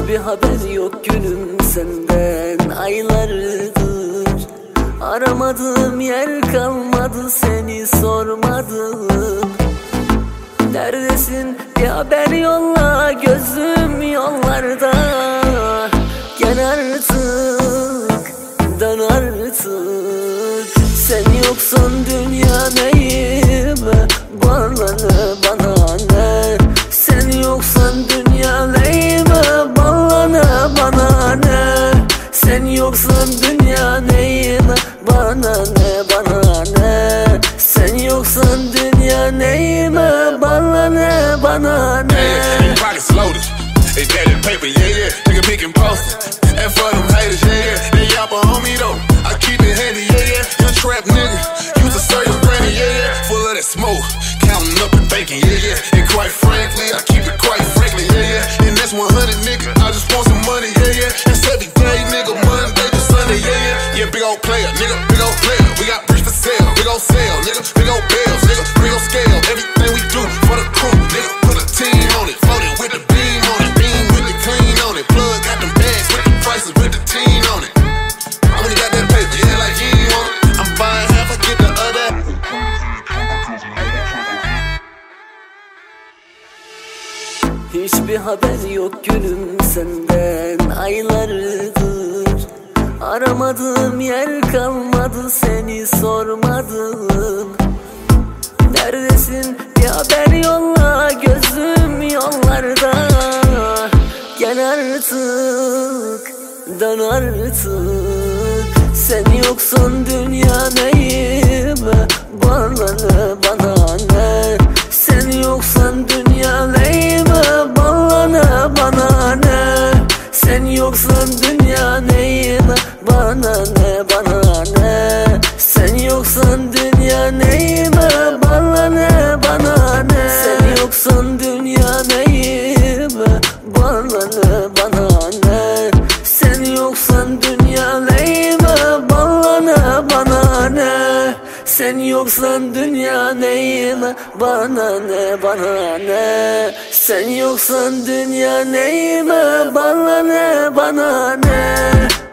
Hiçbir haber yok gülüm senden aylardır. Aramadığım yer kalmadı, seni sormadım. Neredesin bir haber yolla, gözüm yollarda. Gel artık, dön artık. Sen yoksan dünya neyime, bana ne? Sen yoksan dünya neyime, bana ne? Sen yoksan dünya neyime, bana ne? Sen yoksan dünya neyime, bana ne? Hey, pockets loaded, they daddy paper, yeah. Take a pic and post it. And for them haters, yeah. They yap on me though, I keep it handy, yeah. Young trap nigga, used to serve your granny, yeah. Full of that smoke, counting up and thinking, yeah. And quite frankly, I keep it quite frankly, yeah. And that's 100, nigga, I just want some money, yeah. That's every day, nigga, Monday to Sunday, yeah. Yeah, big old player, nigga, big old player. We got bricks for sale, big old sale, nigga. Big old bills, nigga, big old scale. Everything we do for the crew, nigga. Put a team on it, voted with the beam on it. Beam with the clean on it. Plug got them bags with the prices with the team on it. I only got that paper, yeah, like you ain't want it. I'm buying half, I get the other. Hiçbir haber yok gülüm senden aylardır. Aramadığım yer kalmadı, seni sormadım. Neredesin bir haber yolla, gözüm yollarda. Gel artık, dön artık. Sen yoksan dünya neyime, bana ne? Sen yoksan dünya neyime, bana ne? Sen yoksan dünya neyime, bana ne? Sen yoksan dünya neyime, bana ne? Sen yoksan dünya neyime, bana ne? Sen yoksan dünya neyime, bana ne? Sen yoksan dünya neyime, bana ne? Sen yoksan dünya neyime, bana ne?